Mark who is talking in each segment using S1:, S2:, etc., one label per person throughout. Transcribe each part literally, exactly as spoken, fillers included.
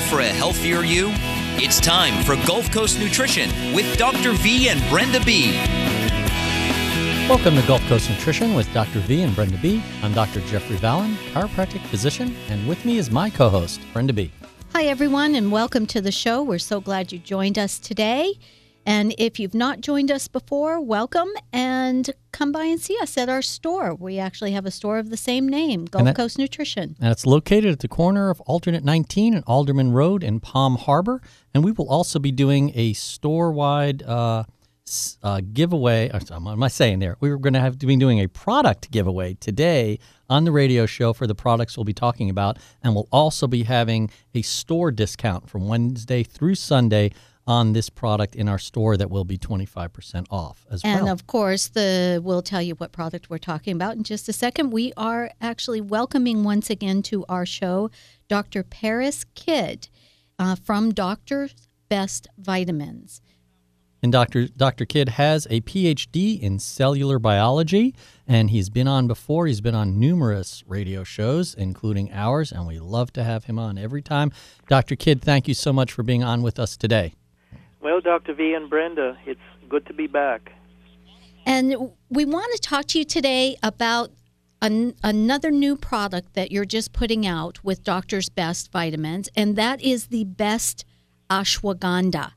S1: for a healthier you? It's time for Gulf Coast Nutrition with Doctor V and Brenda B.
S2: Welcome to Gulf Coast Nutrition with Doctor V and Brenda B. I'm Doctor Jeffrey Vallon, chiropractic physician, and with me is my co-host, Brenda B.
S3: Hi, everyone, and welcome to the show. We're so glad you joined us today. And if you've not joined us before, welcome, and come by and see us at our store. We actually have a store of the same name, Gulf that, Coast Nutrition.
S2: And it's located at the corner of Alternate nineteen and Alderman Road in Palm Harbor. And we will also be doing a store-wide uh, uh, giveaway. What am I saying there? We were going to have to be doing a product giveaway today on the radio show for the products we'll be talking about. And we'll also be having a store discount from Wednesday through Sunday on this product in our store that will be twenty-five percent off as well.
S3: And of course, the we'll tell you what product we're talking about in just a second. We are actually welcoming once again to our show Doctor Paris Kidd uh, from Doctor's Best Vitamins.
S2: And Doctor Doctor Kidd has a P H D in cellular biology, and he's been on before. He's been on numerous radio shows, including ours, and we love to have him on every time. Doctor Kidd, thank you so much for being on with us today.
S4: Well, Doctor V and Brenda, it's good to be back.
S3: And we want to talk to you today about an, another new product that you're just putting out with Doctor's Best Vitamins, and that is the Best Ashwagandha.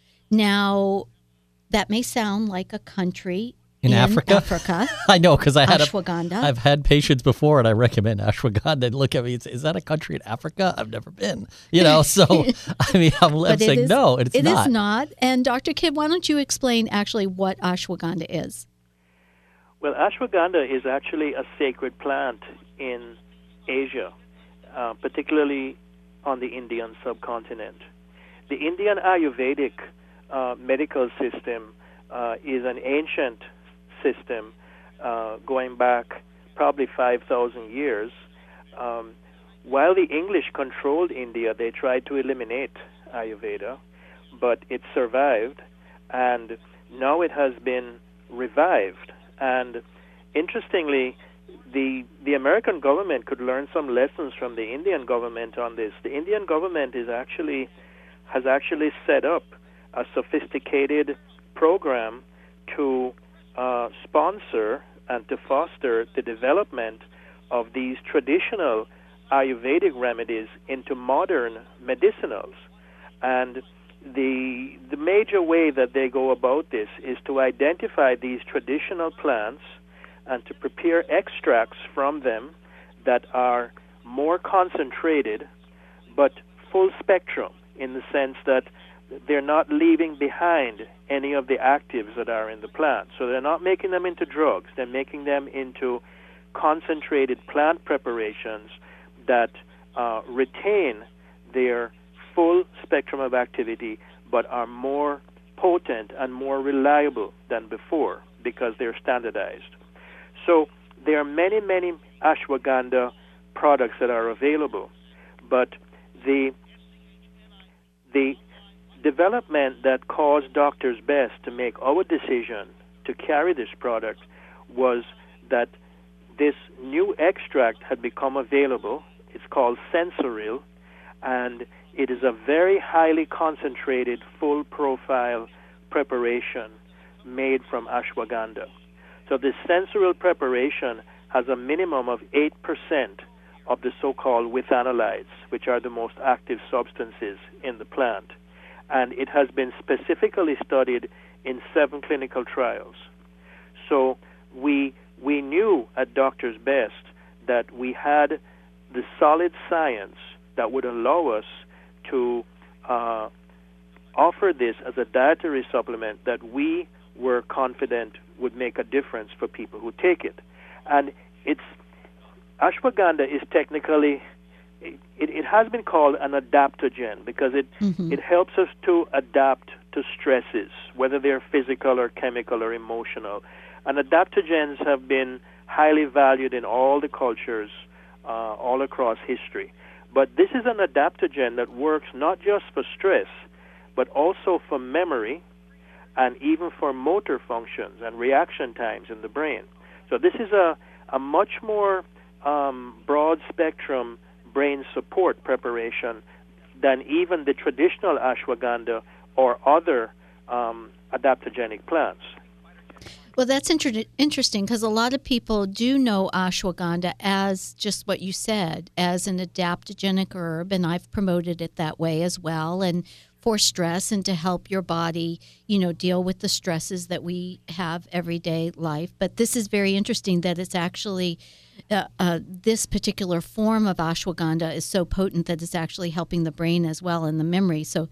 S3: Now, that may sound like a country
S2: in, in Africa.
S3: Africa.
S2: I know, because I had
S3: ashwagandha.
S2: A, I've had patients before, and I recommend ashwagandha. They look at me and say, "Is that a country in Africa? I've never been." You know, so I mean, I'm, I'm saying
S3: is,
S2: no, it's
S3: it
S2: not.
S3: It is not. And Doctor Kidd, why don't you explain actually what ashwagandha is?
S4: Well, ashwagandha is actually a sacred plant in Asia, uh, particularly on the Indian subcontinent. The Indian Ayurvedic uh, medical system uh, is an ancient system uh, going back probably five thousand years. Um, while the English controlled India, they tried to eliminate Ayurveda, but it survived, and now it has been revived. And interestingly, the the American government could learn some lessons from the Indian government on this. The Indian government is actually has actually set up a sophisticated program to uh, sponsor and to foster the development of these traditional Ayurvedic remedies into modern medicinals. And the the major way that they go about this is to identify these traditional plants and to prepare extracts from them that are more concentrated but full spectrum, in the sense that they're not leaving behind any of the actives that are in the plant. So they're not making them into drugs. They're making them into concentrated plant preparations that uh, retain their full spectrum of activity but are more potent and more reliable than before because they're standardized. So there are many, many ashwagandha products that are available, but the the development that caused Doctor's Best to make our decision to carry this product was that this new extract had become available. It's called Sensoril, and it is a very highly concentrated, full-profile preparation made from ashwagandha. So this Sensoril preparation has a minimum of eight percent of the so-called withanolides, which are the most active substances in the plant. And it has been specifically studied in seven clinical trials. So we we knew at Doctor's Best that we had the solid science that would allow us to uh, offer this as a dietary supplement that we were confident would make a difference for people who take it. And it's ashwagandha is technically, it, it has been called an adaptogen because it, mm-hmm. it helps us to adapt to stresses, whether they're physical or chemical or emotional. And adaptogens have been highly valued in all the cultures uh, all across history. But this is an adaptogen that works not just for stress, but also for memory and even for motor functions and reaction times in the brain. So this is a, a much more um, broad-spectrum brain support preparation than even the traditional ashwagandha or other um, adaptogenic plants.
S3: Well, that's inter- interesting because a lot of people do know ashwagandha as just what you said, as an adaptogenic herb, and I've promoted it that way as well, and for stress and to help your body, you know, deal with the stresses that we have everyday life. But this is very interesting that it's actually uh, uh, this particular form of ashwagandha is so potent that it's actually helping the brain as well and the memory. So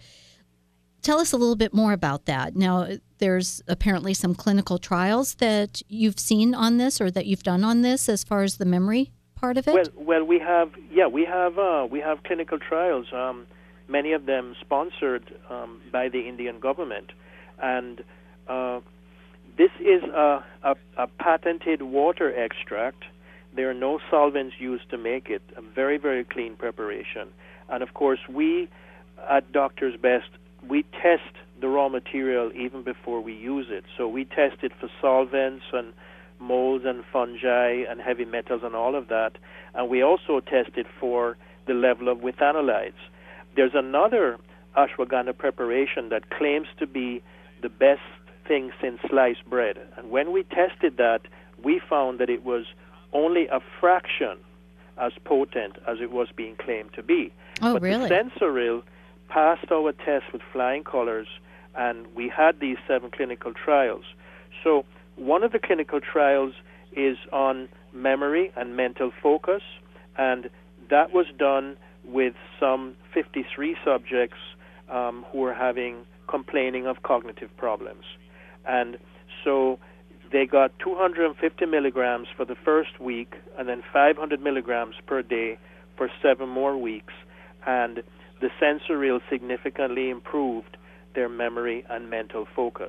S3: tell us a little bit more about that. Now, there's apparently some clinical trials that you've seen on this or that you've done on this as far as the memory part of it?
S4: Well, well, we have, yeah, we have, uh, we have clinical trials, um, many of them sponsored um, by the Indian government. And uh, this is a, a, a patented water extract. There are no solvents used to make it, a very, very clean preparation. And, of course, we at Doctor's Best, we test the raw material even before we use it. So we test it for solvents and molds and fungi and heavy metals and all of that. And we also test it for the level of withanolides. There's another ashwagandha preparation that claims to be the best thing since sliced bread. And when we tested that, we found that it was only a fraction as potent as it was being claimed to be.
S3: Oh,
S4: but
S3: really?
S4: the Sensoril passed our test with flying colors, and we had these seven clinical trials. So one of the clinical trials is on memory and mental focus, and that was done with some fifty-three subjects um, who were having complaining of cognitive problems. And so they got two hundred fifty milligrams for the first week and then five hundred milligrams per day for seven more weeks. And the Sensoril significantly improved their memory and mental focus.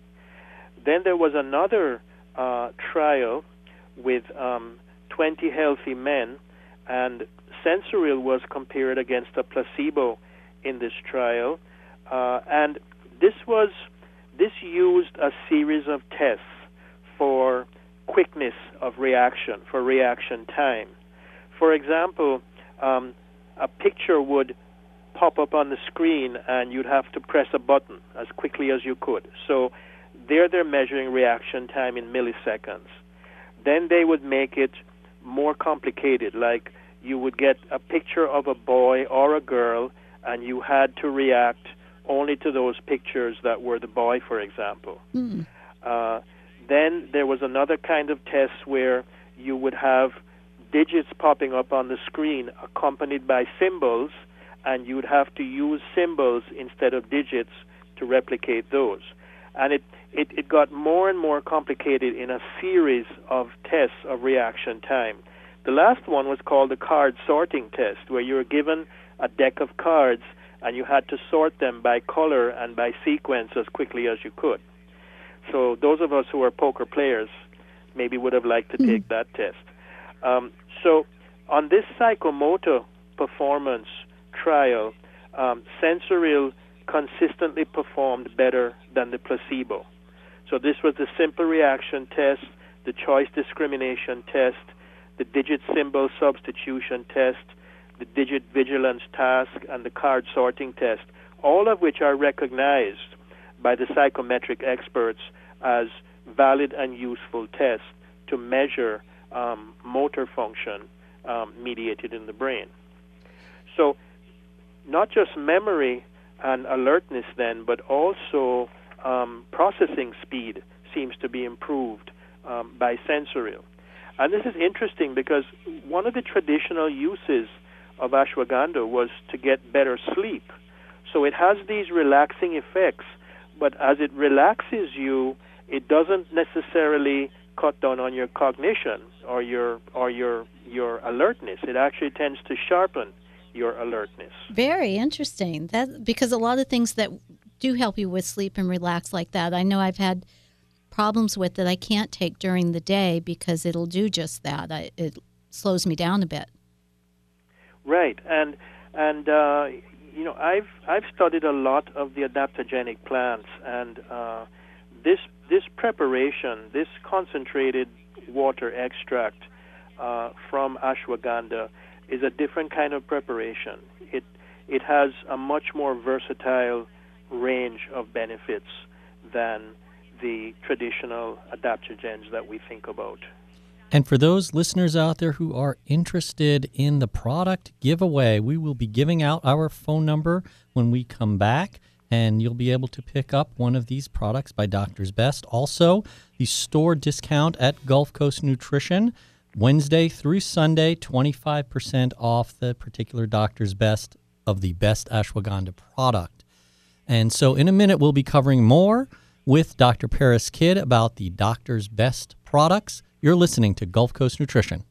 S4: Then there was another uh, trial with um, twenty healthy men, and Sensoril was compared against a placebo in this trial. Uh, and this was this used a series of tests for quickness of reaction, for reaction time. For example, um, a picture would pop up on the screen and you'd have to press a button as quickly as you could. So there they're measuring reaction time in milliseconds. Then they would make it more complicated, like you would get a picture of a boy or a girl and you had to react only to those pictures that were the boy, for example.
S3: Mm.
S4: Uh, then there was another kind of test where you would have digits popping up on the screen accompanied by symbols, and you'd have to use symbols instead of digits to replicate those. And it, it, it got more and more complicated in a series of tests of reaction time. The last one was called the card sorting test, where you were given a deck of cards and you had to sort them by color and by sequence as quickly as you could. So those of us who are poker players maybe would have liked to
S3: Mm-hmm.
S4: take that test. Um, so on this psychomotor performance trial, um, Sensoril consistently performed better than the placebo. So this was the simple reaction test, the choice discrimination test, the digit symbol substitution test, the digit vigilance task, and the card sorting test, all of which are recognized by the psychometric experts as valid and useful tests to measure um, motor function um, mediated in the brain. So not just memory and alertness then, but also um, processing speed seems to be improved um, by Sensoril. And this is interesting because one of the traditional uses of ashwagandha was to get better sleep. So it has these relaxing effects, but as it relaxes you, it doesn't necessarily cut down on your cognition or your or your your alertness. It actually tends to sharpen your alertness.
S3: Very interesting. That because a lot of things that do help you with sleep and relax like that, I know I've had problems with that I can't take during the day because it'll do just that. I, it slows me down a bit.
S4: Right, and and uh, you know I've I've studied a lot of the adaptogenic plants, and uh, this this preparation, this concentrated water extract uh, from ashwagandha, is a different kind of preparation. It it has a much more versatile range of benefits than the traditional adaptogens that we think about.
S2: And for those listeners out there who are interested in the product giveaway, we will be giving out our phone number when we come back, and you'll be able to pick up one of these products by Doctor's Best. Also, the store discount at Gulf Coast Nutrition, Wednesday through Sunday, twenty-five percent off the particular Doctor's Best of the best ashwagandha product. And so in a minute, we'll be covering more with Doctor Paris Kidd about the Doctor's Best products. You're listening to Gulf Coast Nutrition.